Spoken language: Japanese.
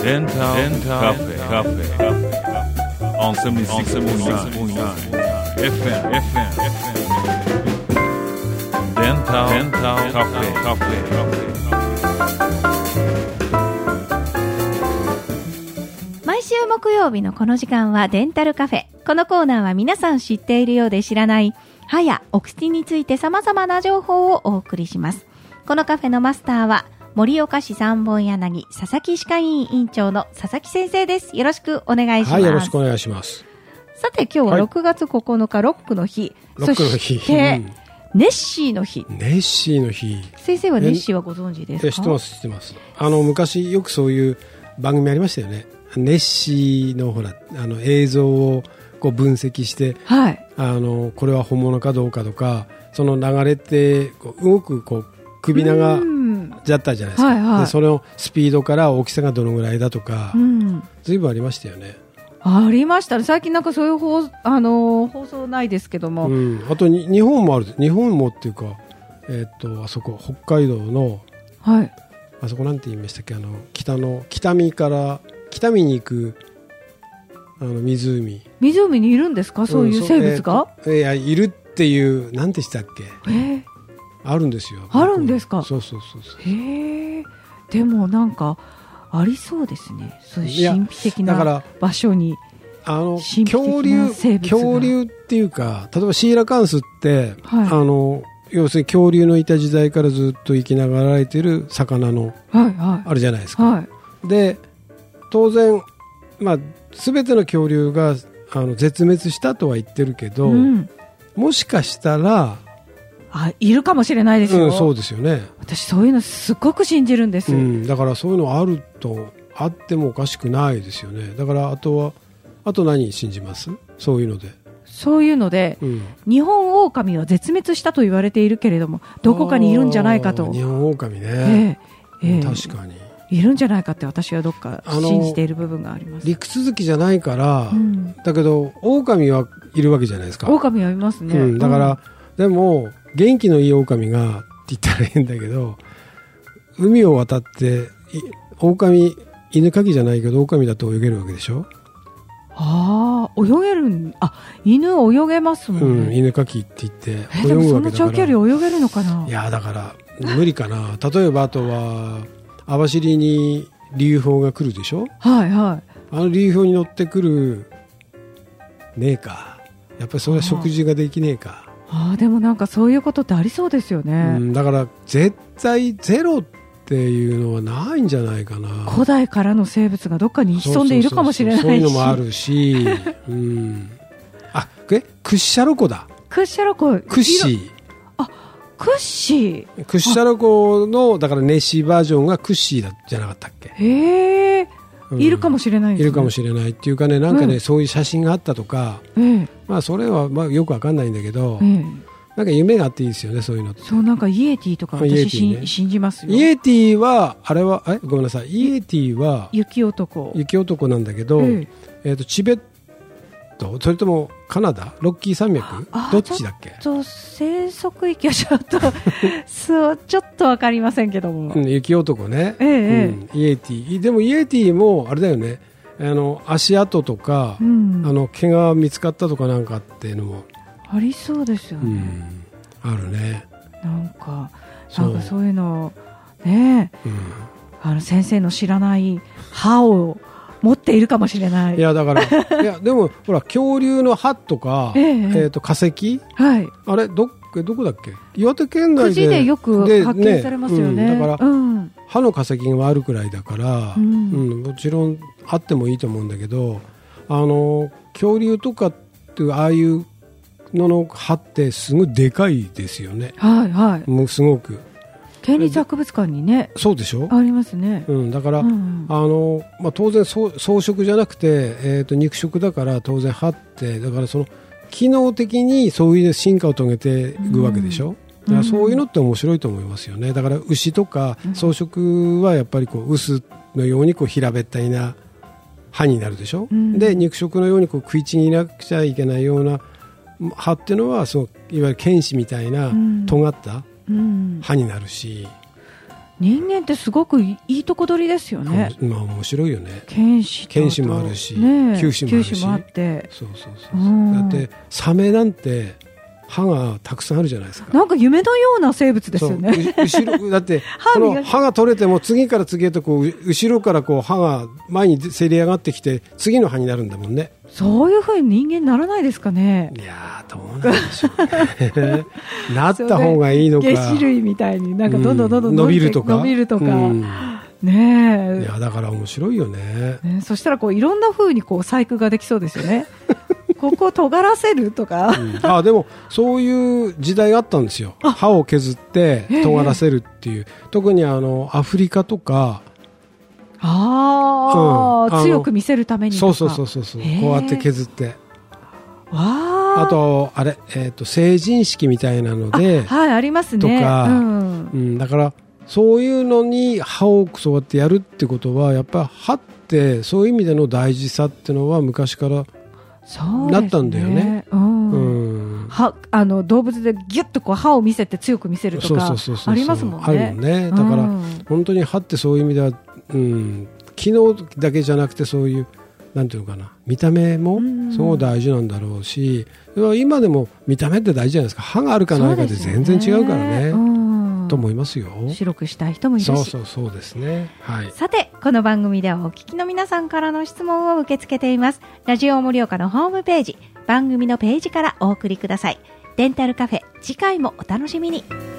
Dental Cafe on 76.9 FM Dental Cafe。 毎週木曜日のこの時間はデンタルカフェ。このコーナーは皆さん知っているようで知らない歯やお口について様々な情報をお送りします。このカフェのマスターは盛岡市三本柳佐々木歯科医院院長の佐々木先生です。よろしくお願いします。 はい、よろしくお願いします。 さて今日は6月9日、ロックの日、 ロックの日、 そして、ネッシーの日。 ネッシーの日。 先生はネッシーはご存知ですか？ 知ってます、知ってます。昔よくそういう番組ありましたよね。ネッシーのほら映像をこう分析して、はい、これは本物かどうかとか、その流れってこう動くこう首長じゃったじゃないですか、はいはい、でそのスピードから大きさがどのぐらいだとか、随分ありましたよね。 ありましたね。最近なんかそういう放送ないですけども、 あと日本もある。日本もっていうか、あそこ北海道の、はい、あそこなんて言いましたっけ、北見に行く湖にいるんですか、そういう生物が、 いやいるっていう、なんてしたっけ、あるんですよ。 あるんですか。 そうへえ。でもなんかありそうですね、そういう神秘的な場所に恐竜っていうか、例えばシーラカンスって、はい、要するに恐竜のいた時代からずっと生きながられている魚の、あるじゃないですか、はい、で当然、全ての恐竜が絶滅したとは言ってるけど、もしかしたらいるかもしれないですよ、 そうですよね。 私そういうのすごく信じるんです、 だからそういうのあってもおかしくないですよね。だからあと何信じます？そういうので、日本オオカミは絶滅したと言われているけれども、どこかにいるんじゃないかと。 日本オオカミね、確かにいるんじゃないかって私はどっか信じている部分があります。 陸続きじゃないから、だけどオオカミはいるわけじゃないですか。 オオカミはいますね、 だから、でも元気のいいオオカミがって言ったら変だけど、海を渡ってオオカミ、犬かきじゃないけどオオカミだと泳げるわけでしょ。 泳げる。犬泳げますもんね、 犬かきって言って泳でもぐわけだから。 その長距離泳げるのかな。 いやだから無理かな。例えばあとは網走に流氷が来るでしょ。はいはい。流氷に乗ってくるねえか、やっぱりそれは食事ができねえか。 でもなんかそういうことってありそうですよね、 だから絶対ゼロっていうのはないんじゃないかな。 古代からの生物がどっかに潜んでいるかもしれないし、 そういうのもあるし、クッシャロコだ。 クッシャロコ、 クッシー、 クッシャロコのだからネッシーバージョンがクッシーじゃなかったっけ。 へえ、いるかもしれないですね。 いるかもしれないっていうかね、なんかね、そういう写真があったとか、それはよくわかんないんだけど、なんか夢があっていいですよね、そういうのって。 そう、なんかイエティとか私、信じますよ。 イエティはあれはごめんなさい、イエティは雪男なんだけど、チベット、それともカナダ、ロッキー山脈、どっちだっけ。 生息域はちょっとそうちょっとわかりませんけども、 雪男ね、イエティ。でもイエティもあれだよね、足跡とか、毛が見つかったとかなんかっていうのもありそうですよね、 あるね。 なんかそういうのね、先生の知らない歯を持っているかもしれない。 いやだからいやでもほら恐竜の歯とか、化石、あれどこだっけ、岩手県内で久慈でよく発見されますよね。 だから、歯の化石があるくらいだから、もちろんあってもいいと思うんだけど、恐竜とかっていうああいうのの歯ってすごいでかいですよね。もうすごく県立博物館にね、 そうでしょ、 ありますね、 だから、当然草食じゃなくて、肉食だから当然歯ってだからその機能的にそういう進化を遂げていくわけでしょ、だからそういうのって面白いと思いますよね。だから牛とか草食はやっぱりこう臼のようにこう平べったいな歯になるでしょ、で肉食のようにこう食いちぎらなくちゃいけないような歯っていうのはそういわゆる剣士みたいな尖った歯になるし、 人間ってすごくいいとこ取りですよね。 まあ面白いよね。 剣士もあるし、 ね、 球歯もあるし、 もあって、 そうだってサメなんて歯がたくさんあるじゃないですか。 なんか夢のような生物ですよね。 後ろだってこの歯が取れても次から次へとこう後ろからこう歯が前にせり上がってきて次の歯になるんだもんね。 そういう風に人間ならないですかね。 いやどうなんでしょうね。なった方がいいのか。 下肢類みたいになんかどんどん伸びるとか、 ねえ。 いやだから面白いよね。 そしたらこういろんな風にこう細工ができそうですよね。ここを尖らせるとか、 でもそういう時代があったんですよ。歯を削って尖らせるっていう、特にアフリカとか、 強く見せるためにとか、 そうこうやって削って、あと成人式みたいなので、 ありますねとか、だからそういうのに歯をそうやってやるってことはやっぱり歯ってそういう意味での大事さっていうのは昔からなったんだよね。 動物でギュッとこう歯を見せて強く見せるとかありますもんね。 あるもんね。だから本当に歯ってそういう意味では、機能だけじゃなくてそういうなんていうのかな、見た目もすごい大事なんだろうし、今でも見た目って大事じゃないですか。歯があるかないかで全然違うからね。と思いますよ。 白くしたい人もいるし。 そうですね。はい。 さてこの番組ではお聞きの皆さんからの質問を受け付けています。ラジオ盛岡のホームページ、番組のページからお送りください。デンタルカフェ、次回もお楽しみに。